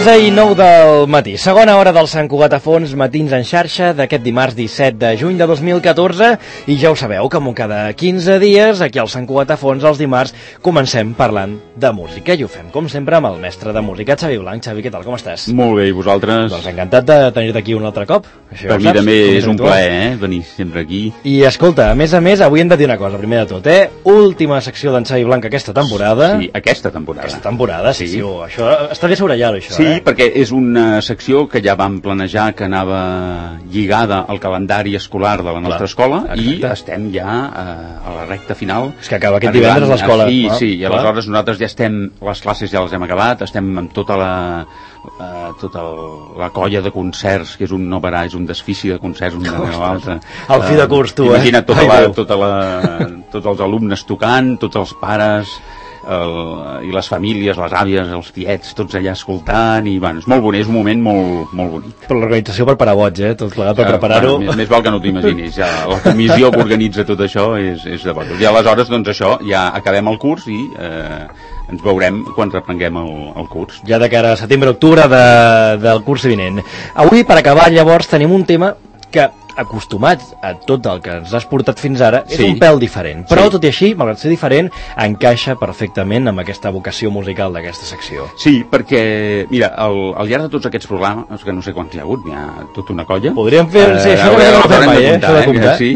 11:09 del matí, segona hora del Sant Cugat a Fons, matins en xarxa d'aquest dimarts 17 de juny de 2014, i ja ho sabeu, com cada 15 dies, aquí al Sant Cugat a Fons, els dimarts, comencem parlant de música, i ho fem, com sempre, amb el mestre de música, Xavi Blanc. Xavi, què tal, com estàs? Molt bé, i vosaltres? Doncs encantat de tenir-te aquí un altre cop. Això per mi també és un plaer, venir sempre aquí. I escolta, a més, avui hem de dir una cosa, primer de tot, última secció d'en Xavi Blanc aquesta temporada. Sí, aquesta temporada. Aquesta temporada, sí. Això està bé sobrellar-ho, això, Sí, perquè és una secció que ja vam planejar que anava lligada al calendari escolar de la nostra escola. Exacte. I estem ja a la recta final. És que acaba aquest divendres l'escola. Sí, i aleshores nosaltres ja estem, les classes ja les hem acabat, estem amb tota la colla de concerts, que és un no parar, és un desfici de concerts un darrere l'altre. Al fi de curs, tu, Imagina't tots els alumnes tocant, tots els pares i les famílies, les àvies, els tiets, tots allà escoltant, i bueno, és molt bonic, és un moment molt, molt bonic. Però l'organització per parar boig, tot plegat per preparar-ho. Més val que no t'ho imaginis, ja, la comissió que organitza tot això és de boig. I aleshores, doncs això, ja acabem el curs i ens veurem quan reprenguem el curs. Ja de cara a setembre-octubre del curs vinent. Avui, per acabar, llavors, tenim un tema que, acostumats a tot el que ens has portat fins ara, és un pèl diferent. Però, tot i així, malgrat ser diferent, encaixa perfectament amb aquesta vocació musical d'aquesta secció. Sí, perquè, mira, al llarg de tots aquests programes, que no sé quants hi ha hagut, hi ha tota una colla. Podríem fer, sí, això no ho fem mai, això de comptar. Sí,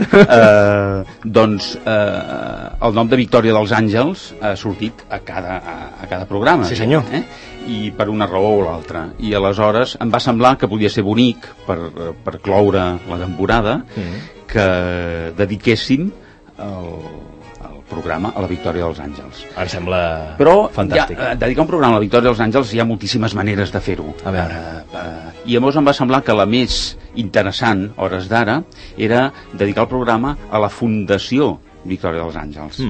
doncs, el nom de Victòria dels Àngels ha sortit a cada programa. Sí, senyor. I per una raó o l'altra. I aleshores em va semblar que podia ser bonic per cloure la temporada que dediquéssim el programa a la Victòria dels Àngels. Em sembla fantàstic. Però dedicar un programa a la Victòria dels Àngels hi ha moltíssimes maneres de fer-ho. A veure. I llavors em va semblar que la més interessant, hores d'ara, era dedicar el programa a la Fundació Victòria dels Àngels.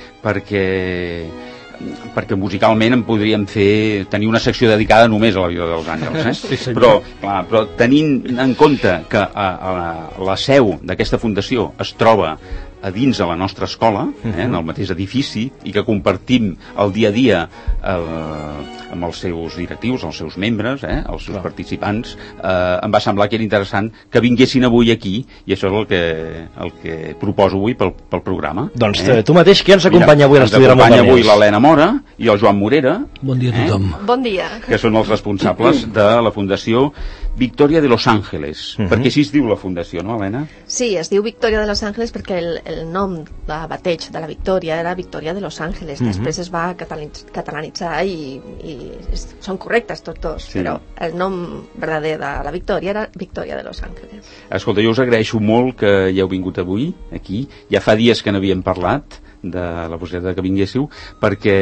Perquè musicalment en podríem tenir una secció dedicada només a la Victòria dels Àngels, Sí, però tenint en compte que la seu d'aquesta fundació es troba a dins de la nostra escola, en el mateix edifici, i que compartim el dia a dia amb els seus directius, els seus membres, els seus participants, em va semblar que era interessant que vinguessin avui aquí, i això és el que proposo avui pel programa. Doncs tu mateix, qui ens acompanya avui a l'estudi de Ens acompanya avui l'Helena Mora i el Joan Morera. Bon dia a tothom. Bon dia. Que són els responsables de la Fundació Victòria de Los Ángeles. Perquè així es diu la fundació, no, Helena? Sí, es diu Victòria de Los Ángeles perquè el nom de bateig de la Victòria era Victòria de Los Ángeles. Després es va catalanitzar i són correctes tots dos, però el nom verdader de la Victòria era Victòria de Los Ángeles. Escolta, jo us agraeixo molt que hi heu vingut avui, aquí. Ja fa dies que n'havíem parlat de la possibilitat que vinguéssiu, perquè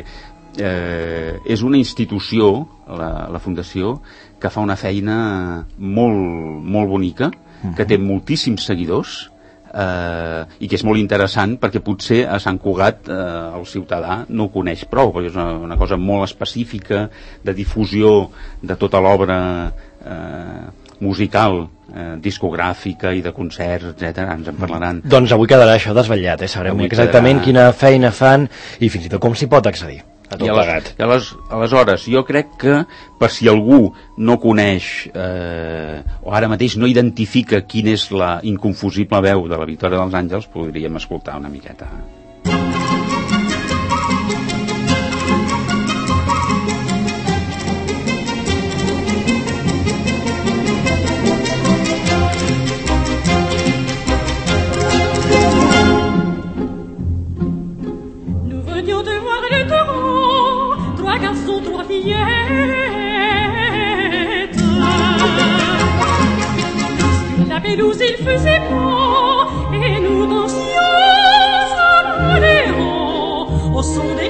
és una institució, la Fundació, que fa una feina molt, molt bonica, que té moltíssims seguidors, i que és molt interessant perquè potser a Sant Cugat el ciutadà no ho coneix prou, perquè és una cosa molt específica de difusió de tota l'obra musical, discogràfica i de concerts, etc. Ens en parlaran. Doncs avui quedarà això desvetllat, sabrem exactament quina feina fan i fins i tot com s'hi pot accedir. I aleshores jo crec que per si algú no coneix o ara mateix no identifica quina és la inconfusible veu de la Victòria dels Àngels, podríem escoltar una miqueta. La pelouse il faisait beau et nous dansions en aléant au son des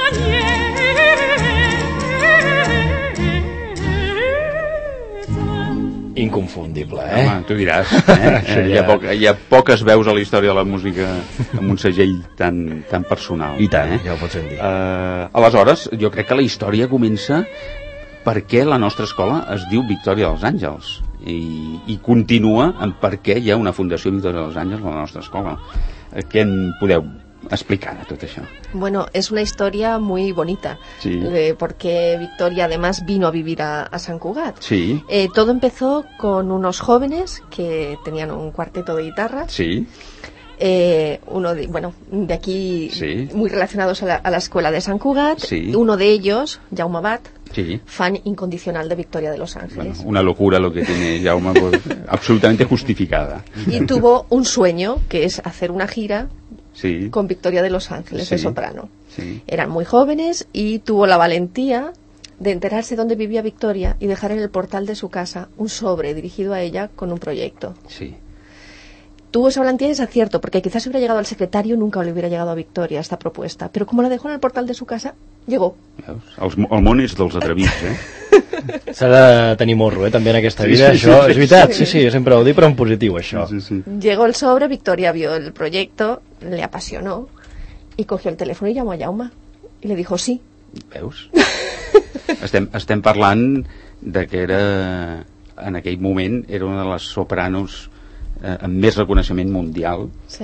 castagnettes. Inconfundible, Home, tu diràs, hi ha poques veus a la història de la música amb un segell tan personal. I tant, ja ho pots dir. Aleshores, jo crec que la història comença perquè la nostra escola es diu Victòria dels Àngels i continua en per què hi ha una Fundació Victòria dels Àngels a la nostra escola. Què en podeu explicant tot això? Bueno, es una historia muy bonita, Sí. Porque Victoria además vino a vivir a Sant Cugat. Sí, Todo empezó con unos jóvenes que tenían un cuarteto de guitarra. sí, Uno de aquí, Sí. muy relacionados a la escuela de Sant Cugat. Sí. Uno de ellos, Jaume Abad, sí. fan incondicional de Victoria de Los Bueno, Ángeles. una locura lo que tiene Jaume, pues, absolutamente justificada. Y tuvo un sueño, que es hacer una gira Sí, con Victoria de Los Ángeles, de Sí. soprano. sí. Eran muy jóvenes y tuvo la valentía de enterarse dónde vivía Victoria y dejar en el portal de su casa un sobre dirigido a ella con un proyecto. Sí. Tuvo esa valentía y ese acierto, porque quizás si hubiera llegado al secretario nunca le hubiera llegado a Victoria esta propuesta. Pero como la dejó en el portal de su casa, llegó. Veus? El món és dels atrevits, S'ha de tenir morro, també en aquesta Sí, vida, sí, això sí, és veritat, sí, jo sempre ho dic, però en positiu, això. Sí, sí. Llegó el sobre, Victoria vio el proyecto, le apasionó y cogió el teléfono y llamó a Jaume. Y le dijo sí. Veus? estem parlant de que era, en aquell moment, era una de les sopranos amb més reconeixement mundial. Sí.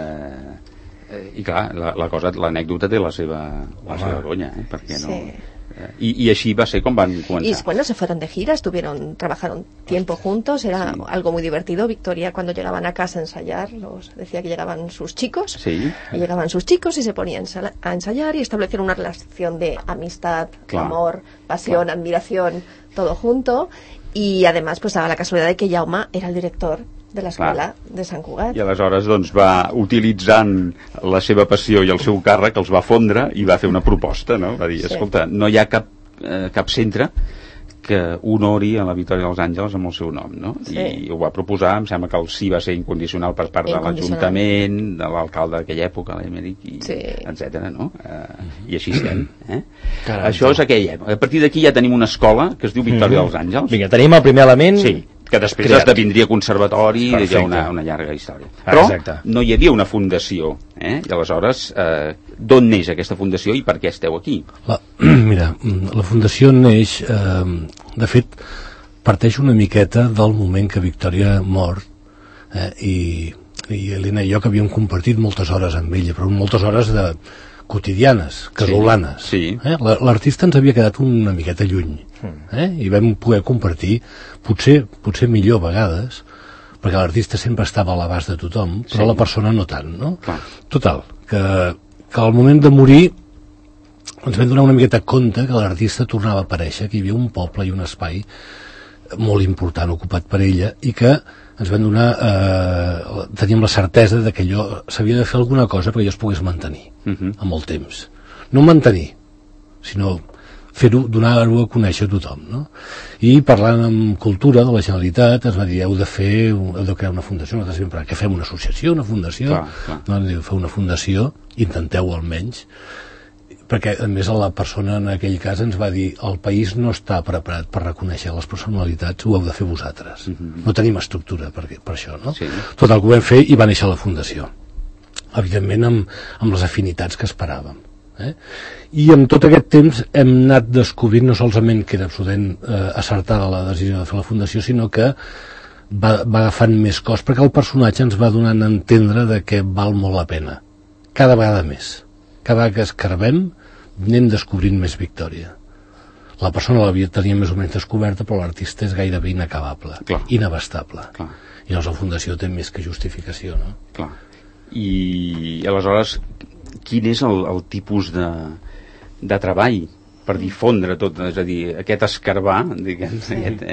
I clar, l'anècdota té la seva conya, perquè no... Sí. I així va ser com van Y començar. bueno, se fueron de gira, trabajaron tiempo juntos, era Sí. algo muy divertido. Victoria, cuando llegaban a casa a ensayar, decía que llegaban sus chicos, Sí, y llegaban sus chicos y se ponían a ensayar y establecieron una relación de amistad, Claro. amor, pasión, admiración, todo junto. Y además, pues daba la casualidad de que Jaume era el director de la escuela de Sant Cugat. i aleshores doncs va utilitzant la seva passió i el seu càrrec, els va fondre i va fer una proposta, no? Va dir, Sí. escolta, no hi ha cap centre que honori a la Victòria dels Àngels amb el seu nom, no? Sí. I ho va proposar, em sembla que el sí va ser incondicional per part de Incondicional. l'Ajuntament, de l'alcalde d'aquella època, l'Emeric, Sí. etcètera, no? I així estem, Caram, Això és aquella època. A partir d'aquí ja tenim una escola que es diu Victòria dels Àngels. Vinga, tenim el primer element. Sí, que després creat. esdevindria conservatori i Perfecte. hi ha una llarga història. Però Exacte. no hi havia una fundació, I aleshores, d'on neix aquesta fundació i per què esteu aquí? Mira, la fundació neix, de fet, parteix una miqueta del moment que Victòria mor, i Helena i jo que havíem compartit moltes hores amb ella, però moltes hores quotidianes, casolanes. Sí. L'artista ens havia quedat una miqueta lluny, i vam poder compartir, potser millor a vegades, perquè l'artista sempre estava a l'abast de tothom, però Sí. la persona no tant, no? Clar. Total, que al moment de morir ens vam donar una miqueta compte que l'artista tornava a aparèixer, que hi havia un poble i un espai molt important ocupat per ella i que ens vam donar, teníem la certesa de que allò s'havia de fer alguna cosa perquè allò es pogués mantenir amb el temps. No mantenir, sinó fer-ho, donar-ho a conèixer a tothom, no? I parlant amb cultura de la Generalitat ens va dir, heu de crear una fundació. Nosaltres sempre, que fem una associació, una fundació, Clar. no, diu, feu una fundació, intenteu almenys, perquè a més la persona en aquell cas ens va dir, el país no està preparat per reconèixer les personalitats, ho heu de fer vosaltres, no tenim estructura per això, no? Sí. Tot el que ho vam fer i va néixer la fundació, evidentment amb les afinitats que esperàvem, i en tot aquest temps hem anat descobrint no solament que era absolutament acertada la decisió de fer la fundació, sinó que va agafant més cos, perquè el personatge ens va donant a entendre de que val molt la pena, cada vegada més. Cada vegada que escarbem anem descobrint més Victòria. La persona tenia més o menys descoberta, però l'artista és gairebé inacabable, Clar. inabastable. Clar. I llavors la fundació té més que justificació, no? Clar. I aleshores, quin és el tipus de treball per difondre tot, és a dir, aquest escarbar, diguem,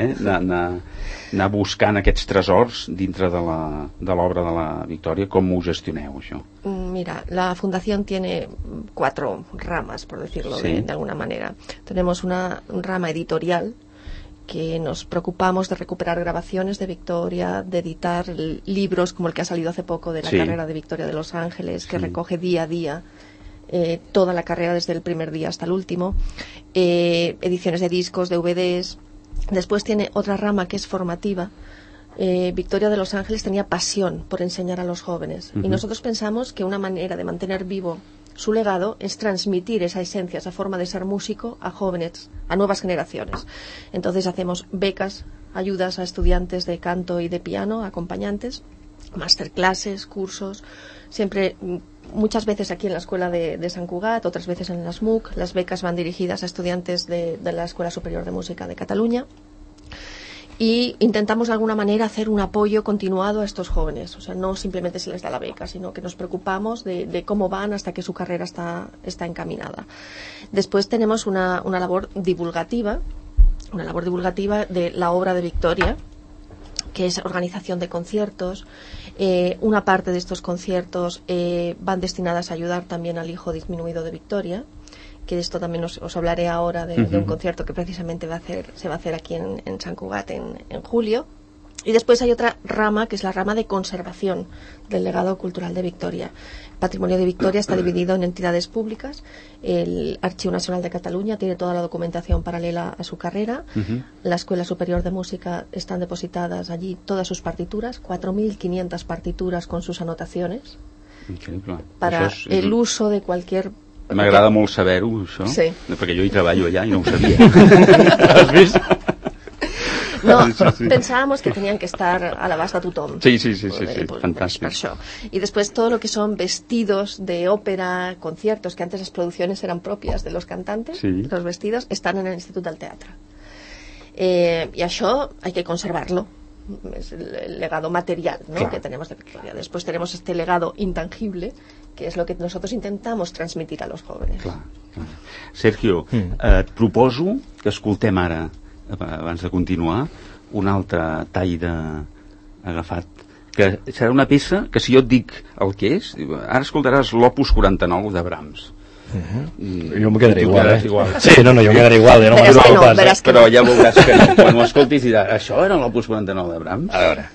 anar buscant aquests tresors dintre de l'obra de la Victòria, com ho gestioneu, això? Mira, la fundación tiene 4 ramas, por decirlo Sí. de alguna manera. Tenemos una rama editorial, que nos preocupamos de recuperar grabaciones de Victoria, de editar libros como el que ha salido hace poco de la Sí. carrera de Victoria de Los Ángeles, que Sí. recoge día a día toda la carrera desde el primer día hasta el último, ediciones de discos, DVDs. Después tiene otra rama que es formativa. Victoria de Los Ángeles tenía pasión por enseñar a los jóvenes, y nosotros pensamos que una manera de mantener vivo su legado es transmitir esa esencia, esa forma de ser músico a jóvenes, a nuevas generaciones. Entonces hacemos becas, ayudas a estudiantes de canto y de piano, acompañantes, masterclasses, cursos, siempre muchas veces aquí en la Escuela de Sant Cugat, otras veces en la SMUC. Las becas van dirigidas a estudiantes de la Escuela Superior de Música de Cataluña. Y intentamos de alguna manera hacer un apoyo continuado a estos jóvenes. O sea, no simplemente se les da la beca, sino que nos preocupamos de cómo van hasta que su carrera está encaminada. Después tenemos una labor divulgativa de la obra de Victoria, que es organización de conciertos. Una parte de estos conciertos van destinadas a ayudar también al hijo disminuido de Victoria, que de esto también os hablaré ahora de un concierto que precisamente se va a hacer aquí en Sant Cugat en julio. Y después hay otra rama, que es la rama de conservación del legado cultural de Victoria. El patrimonio de Victoria está dividido en entidades públicas. El Archivo Nacional de Cataluña tiene toda la documentación paralela a su carrera. La Escuela Superior de Música están depositadas allí todas sus partituras, 4.500 partituras con sus anotaciones. Increïble. Para el uso de cualquier... M'agrada molt saber-ho, això, sí. Perquè jo hi treballo allà i no ho sabia. Has vist? No, pensábamos que tenían que estar a l'abast de tothom. Sí, fantàstic. Per això. Y después todo lo que son vestidos de ópera, conciertos, que antes las producciones eran propias de los cantantes, sí. Los vestidos están en el Instituto del Teatro. Y això hay que conservarlo. Es el legado material, ¿no? Claro. Que tenemos de Victoria. Después tenemos este legado intangible, que es lo que nosotros intentamos transmitir a los jóvenes. Clar. Sergio, et proposo que escoltem ara, abans de continuar, un altre tall agafat, que serà una peça que, si jo et dic el que és, ara escoltaràs l'Opus 49 de Brahms. Jo em quedaré igual, Sí, no, jo em quedaré igual, no pas, però ja veuràs que quan ho escoltis diràs, això era l'Opus 49 de Brahms? A veure.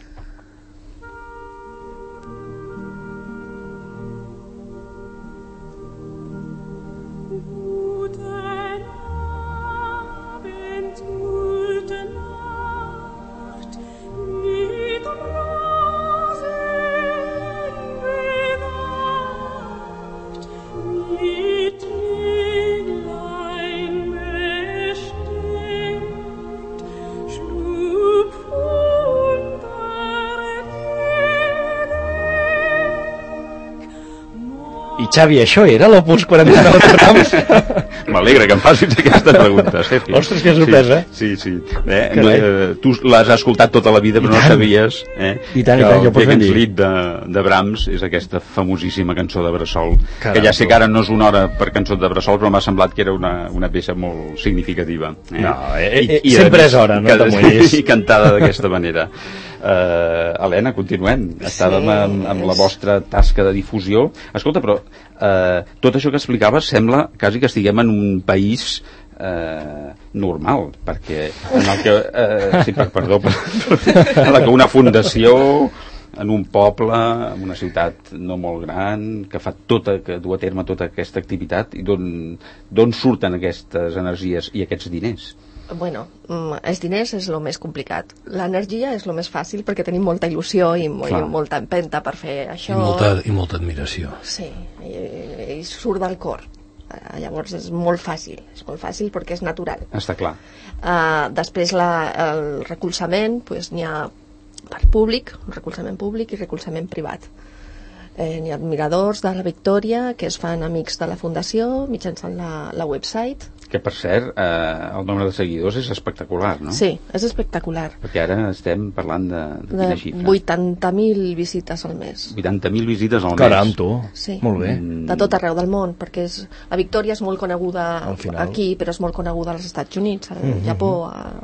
Xavi, això era l'Opus 49 de Brahms? M'alegra que em facis aquesta pregunta, Sergio. Ostres, que sorpresa. Sí. Tu l'has escoltat tota la vida, però no sabies I tant, jo pots dir. Lied de Brahms és aquesta famosíssima cançó de Bressol, que ja sé que ara no és una hora per cançó de Bressol, però m'ha semblat que era una peça molt significativa. No, sempre és hora, no t'amoïnis. I cantada d'aquesta manera. Helena, continuem. Estàvem amb la vostra tasca de difusió. Escolta, però tot això que explicaves sembla quasi que estiguem en un país normal, perquè en el que en la que una fundació en un poble, en una ciutat no molt gran, que du a terme tota aquesta activitat, i d'on surten aquestes energies i aquests diners? Bueno, els diners és el més complicat. L'energia és el més fàcil perquè tenim molta il·lusió i molta empenta per fer això. I molta admiració. Sí, i surt del cor. Llavors és molt fàcil perquè és natural. Està clar. Després el recolzament, n'hi ha per públic, recolzament públic i recolzament privat. N'hi ha admiradors de la Victòria que es fan amics de la Fundació mitjançant la website. Que, per cert, el nombre de seguidors és espectacular, no? Sí, és espectacular. Perquè ara estem parlant de quina xifra? 80.000 visites al mes. 80.000 visites al mes. Caram, tu. Sí. Molt bé. De tot arreu del món, perquè la Victòria és molt coneguda aquí, però és molt coneguda als Estats Units, al Japó,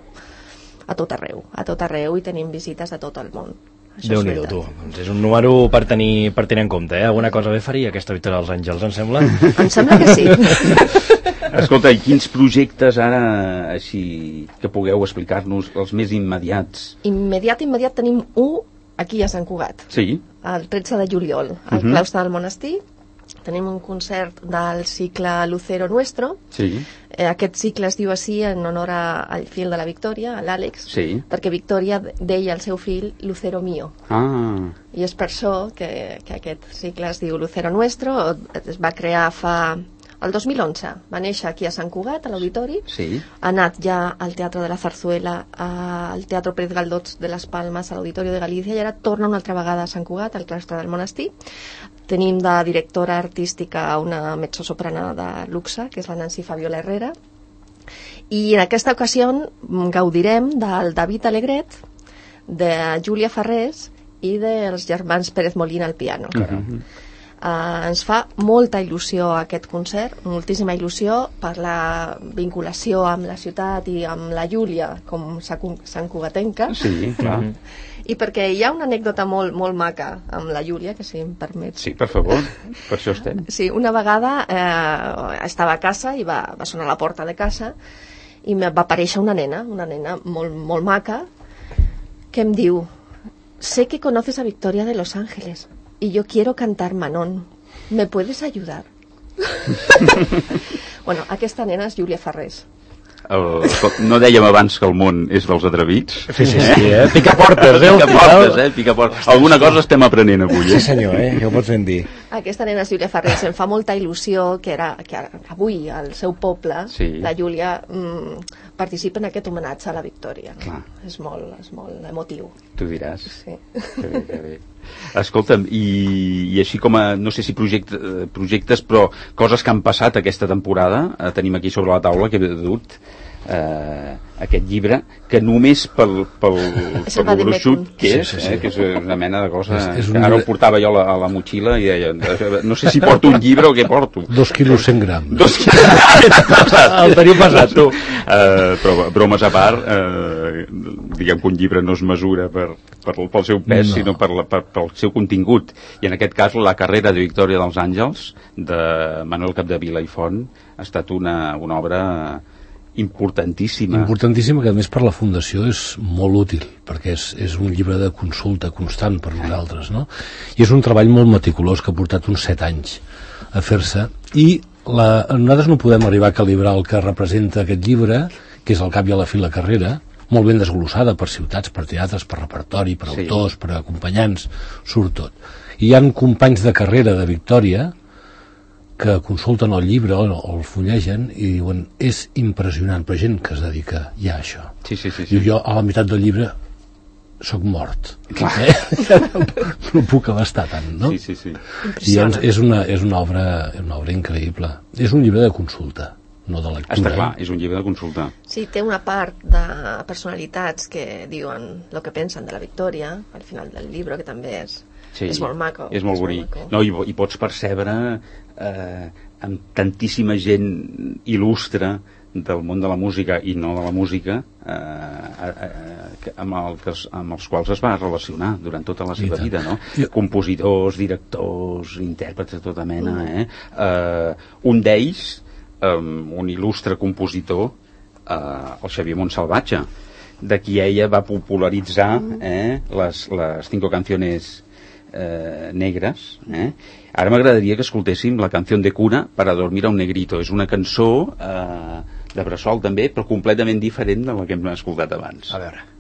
a tot arreu, i tenim visites de tot el món. Déu-n'hi-do, tu. És un número per tenir en compte, Alguna cosa bé faria aquesta Victòria dels Àngels, em sembla? Em sembla que sí. Escolta, i quins projectes ara, així, que pugueu explicar-nos, els més immediats? Immediat tenim un aquí a Sant Cugat. Sí. El 13 de juliol, al claustre del monestir. Tenim un concert del cicle Lucero Nuestro. Sí. Aquest cicle es diu així en honor al fill de la Victòria, a l'Àlex, perquè Victòria deia al seu fill Lucero Mío. I és per això que aquest cicle es diu Lucero Nuestro. Es va crear fa el 2011 va néixer aquí a Sant Cugat, a l'Auditori, Sí. ha anat ja al Teatre de la Zarzuela, al Teatre Pérez Galdós de les Palmes, a l'Auditori de Galícia, i ara torna una altra vegada a Sant Cugat, al claustre del monestir. Tenim de directora artística una mezzosoprana de luxe, que és la Nancy Fabiola Herrera, i en aquesta ocasió gaudirem del David Alegret, de Júlia Farrés i dels germans Pérez Molina al piano. Ens fa molta il·lusió aquest concert, moltíssima il·lusió per la vinculació amb la ciutat i amb la Júlia com santcugatenca. Sí, clar. I perquè hi ha una anècdota molt, molt maca amb la Júlia, que si em permets. Sí, per favor, per això estem. Sí, una vegada estava a casa i va sonar a la porta de casa i va aparèixer una nena molt, molt maca, que em diu: sé que conoces a Victoria de Los Ángeles y yo quiero cantar Manon, ¿me puedes ayudar? Bueno, aquesta nena és Júlia Farrés. No dèiem abans que el món és dels atrevits? Sí, picaportes, Picaportes. Alguna cosa estem aprenent avui, Sí, senyor, ja ho pots ben dir. Aquesta nena és Júlia Farrés. Em fa molta il·lusió que avui al seu poble, Sí. la Júlia participa en aquest homenatge a la Victòria. Clar. És molt emotiu. Tu diràs. Sí. Que bé. Escolta'm, i així com a, no sé si projectes, però coses que han passat aquesta temporada, tenim aquí sobre la taula, que he dut aquest llibre, que només pel gruixut que és, que és una mena de cosa que ara ho portava jo a la motxilla i deia, no sé si porto un llibre o què porto. 2 quilos 100 grams. 2 quilos. El teniu passat, tu. Però bromes a part, diguem que un llibre no es mesura pel seu pes, sinó pel seu contingut. I en aquest cas, la carrera de Victòria dels Àngels, de Manuel Capdevila i Font, ha estat una obra importantíssima, que a més per la Fundació és molt útil, perquè és un llibre de consulta constant per nosaltres, no? I és un treball molt meticulós que ha portat uns 7 anys a fer-se, i nosaltres no podem arribar a calibrar el que representa aquest llibre, que és al cap i a la fi la carrera, molt ben desglossada per ciutats, per teatres, per repertori, per autors, per acompanyants, surt tot. I hi ha companys de carrera de Victòria que consulten el llibre o el fullegen i diuen, és impressionant, però gent que es dedica ja a això. Sí. Diu, jo a la meitat del llibre soc mort. No puc abastar tant, no? Sí. I llavors és una obra increïble. És un llibre de consulta, no de lectura. Està clar, és un llibre de consulta. Sí, té una part de personalitats que diuen el que pensen de la Victòria al final del llibre, que també és molt maco. És molt bonic. No, i pots percebre amb tantíssima gent il·lustre del món de la música i no de la música amb els quals es va relacionar durant tota la seva vida, no? Compositors, directors, intèrprets de tota mena, un d'ells, un il·lustre compositor, el Xavier Montsalvatge, de qui ella va popularitzar les 5 canciones negres. Ara m'agradaria que escoltéssim la canció de cuna para dormir a un negrito. És una cançó de bressol també, però completament diferent de la que hem escoltat abans. A veure.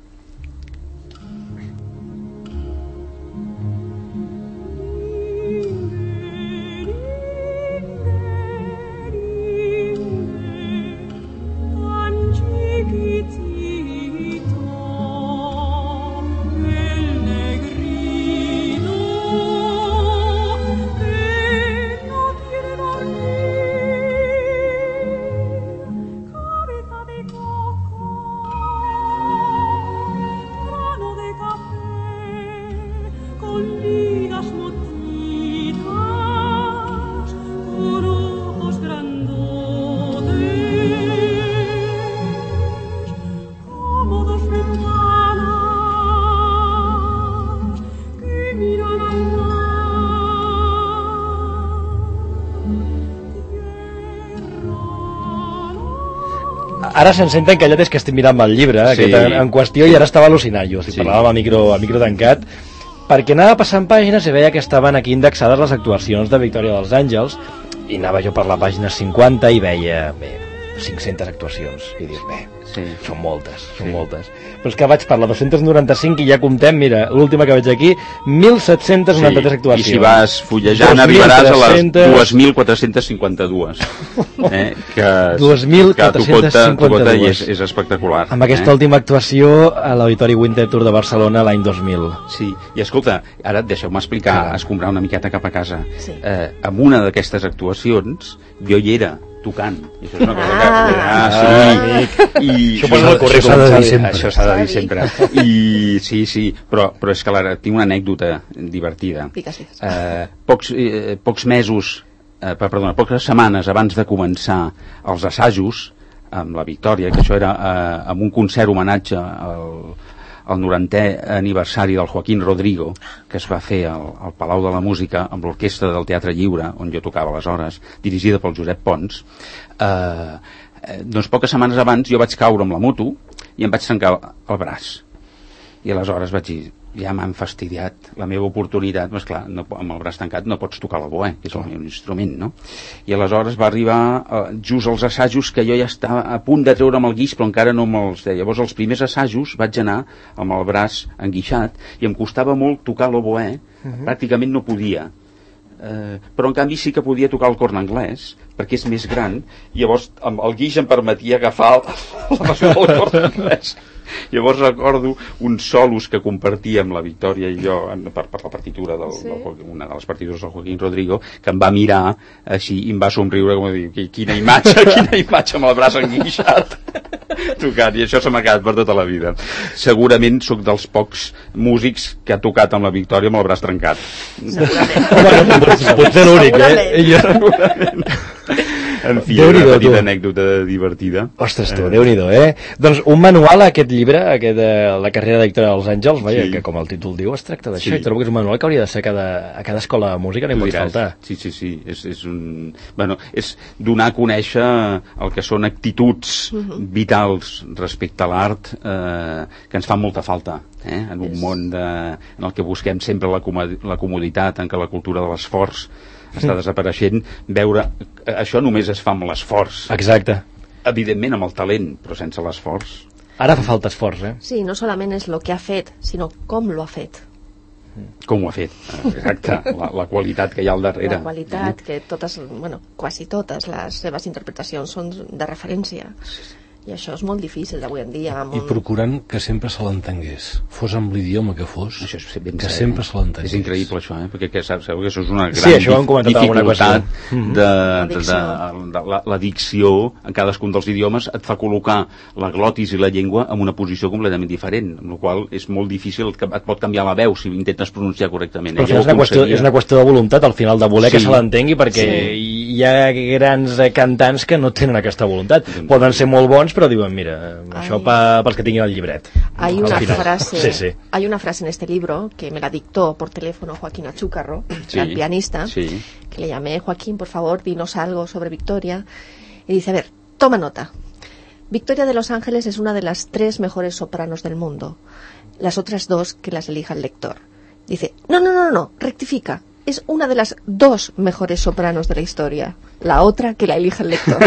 Ara se'n senten callat, és que estic mirant el llibre en qüestió i ara estava al·lucinant jo, parlava amb el micro tancat, perquè anava passant pàgines i veia que estaven aquí indexades les actuacions de Victòria dels Àngels i anava jo per la pàgina 50 i veia, bé, 500 actuacions, i dius, bé, Sí. són moltes. Però és que vaig per la 295 i ja comptem, mira, l'última que veig aquí, 1.793 actuacions. I si vas fullejant arribaràs a les 2.452. Que 2.452. I és espectacular. Amb aquesta última actuació a l'Auditori Winter Tour de Barcelona l'any 2000. Sí, i escolta, ara deixeu-me explicar, Clar. escombrar una miqueta cap a casa. Sí. Amb una d'aquestes actuacions, jo hi era, tocant. I això és una cosa que... I Això posa el currículum, s'ha de dir Xavi. sempre. Això s'ha de dir sempre. I sí, però és que ara tinc una anècdota divertida. Digues. Poques setmanes abans de començar els assajos amb la Victòria, que això era amb un concert homenatge al 90è aniversari del Joaquín Rodrigo, que es va fer al Palau de la Música amb l'Orquestra del Teatre Lliure, on jo tocava aleshores, dirigida pel Josep Pons. Doncs poques setmanes abans jo vaig caure amb la moto i em vaig trencar el braç. I aleshores vaig dir, ja m'han fastidiat la meva oportunitat, però esclar, amb el braç tancat no pots tocar l'oboè, que és el meu instrument, no? I aleshores va arribar just als assajos que jo ja estava a punt de treure'm el guix, però encara no me'ls deia. Llavors, els primers assajos vaig anar amb el braç enguixat i em costava molt tocar l'oboè, pràcticament no podia. Però en canvi sí que podia tocar el corn anglès, perquè és més gran, i llavors amb el guix em permetia agafar la passió del corn anglès. Llavors recordo uns solos que compartíem la Victòria i jo per la partitura una de les partitures del Joaquín Rodrigo, que em va mirar així i em va somriure com a dir, quina imatge amb el braç enguixat tocant, i això s'ha marcat per tota la vida. Segurament sóc dels pocs músics que ha tocat amb la Victòria amb el braç trencat. Potser l'únic, Segurament. En fi, una petita anècdota divertida. Ostres, tu, Déu-n'hi-do, Doncs un manual, aquest llibre, la carrera de Victòria dels Àngels, vaja, Sí. que com el títol diu es tracta d'això, Sí. i trobo que és un manual que hauria de ser a cada escola de música, no hi pot faltar. Sí. És donar a conèixer el que són actituds vitals respecte a l'art que ens fan molta falta, en un món en el que busquem sempre la comoditat, en què la cultura de l'esforç està desapareixent. Veure això només es fa amb l'esforç, Exacte. evidentment amb el talent, però sense l'esforç. Ara fa falta esforç, Sí, no solament és el que ha fet, sinó com lo ha fet. Com ho ha fet, exacte, la qualitat que hi ha al darrere. La qualitat, que totes, quasi totes les seves interpretacions són de referència. I això és molt difícil avui en dia. I procurant que sempre se l'entengués, fos amb l'idioma que fos, Això és ben que cert, sempre se l'entengués. És increïble això, perquè sabeu que això és una gran Sí, això ho hem comentat en alguna dificultat ocasió. de la dicció en cadascun dels idiomes. Et fa col·locar la glotis i la llengua en una posició completament diferent, amb la qual és molt difícil, que et pot canviar la veu si intentes pronunciar correctament. Però és una qüestió de voluntat, al final, de voler que se l'entengui, perquè hi ha grans cantants que no tenen aquesta voluntat. Poden ser molt bons, però diuen, mira, això pels que tinguin el llibret. Hay una frase, Sí. hay una frase en este libro que me la dictó por teléfono Joaquín Achúcarro, Sí, el pianista, sí. que le llamé: Joaquín, por favor, dinos algo sobre Victoria. Y dice, a ver, toma nota. Victoria de Los Ángeles es una de las 3 mejores sopranos del mundo. Las otras 2 que las elija el lector. Dice, no, rectifica. Es una de las 2 mejores sopranos de la historia. La otra que la elija el lector.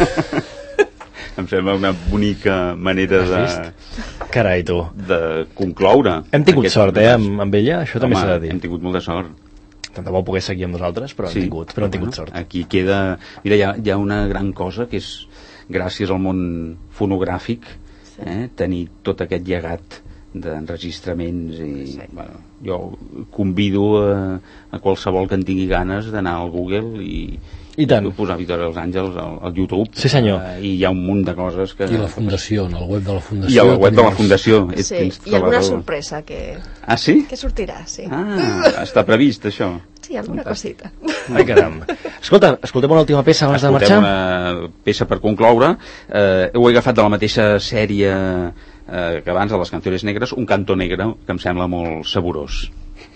Em sembla una bonica manera Carai, tu. de concloure. Hem tingut sort, amb ella, això també s'ha de dir. Hem tingut molta sort. Tant de bo pogués seguir amb nosaltres, però hem tingut sort. Aquí queda... Mira, hi ha una gran cosa que és, gràcies al món fonogràfic, tenir tot aquest llegat d'enregistraments i jo convido a qualsevol que en tingui ganes d'anar al Google i posar Victòria dels Àngels al YouTube. Sí, senyor. I hi ha un munt de coses que... I la fundació, en el web de la fundació. I al web de la fundació. Sí, i alguna sorpresa que... Ah, sí? Que sortirà, sí. Ah, està previst això. Sí, alguna cosita. Ai, caram. Escoltem una última peça abans de marxar. Escoltem una peça per concloure. Ho he agafat de la mateixa sèrie que abans, de les Canciones Negres, un canto negre que em sembla molt saborós.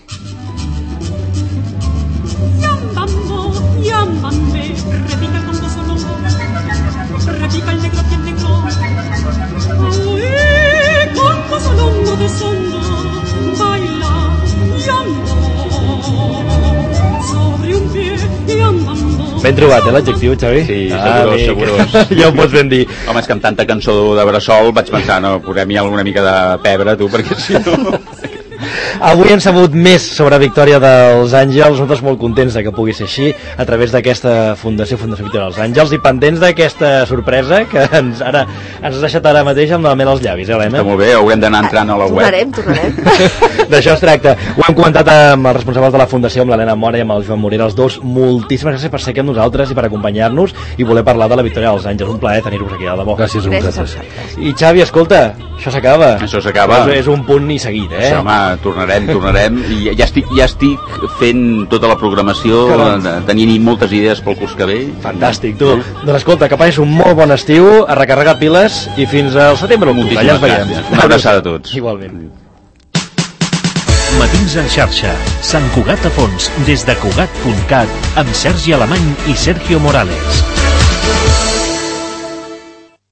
Llámame, repica el canto solo, repica el negro bien negro. Ay, canto solo de sondo, baila y ando sobre un pie y andando. Ben trobat, l'adjectiu, Xavi? Sí, segurós. Ja ho pots ben dir. Home, és que amb tanta cançó de Bressol vaig pensar, no, posem-hi alguna mica de pebre, tu, perquè si no... Avui hem sabut més sobre Victòria dels Àngels, nosaltres molt contents de que pugui ser així, a través d'aquesta Fundació Victòria dels Àngels, i pendents d'aquesta sorpresa que ens has deixat ara mateix amb la mel als llavis, Helena? Està molt bé, haurem d'anar entrant a la web. Tornarem. D'això es tracta. Ho hem comentat amb els responsables de la Fundació, amb l'Helena Mora i amb el Joan Morera, els dos. Moltíssimes gràcies per ser aquí amb nosaltres i per acompanyar-nos i voler parlar de la Victòria dels Àngels. Un plaer tenir-vos aquí, de debò. Gràcies a vosaltres. I Xavi, escolta, això s'acaba. Això s'acaba. És un punt i seguit, Això, home, tornarem i ja estic fent tota la programació, tenint moltes idees pel curs que ve. Fantàstic, tu. Doncs escolta, que passis un molt bon estiu, a recarregar piles i fins al setembre. Moltíssimes gràcies. Una abraçada a tots. Igualment. Matins en xarxa, Sant Cugat a fons, des de Cugat.cat, amb Sergi Alemany i Sergio Morales.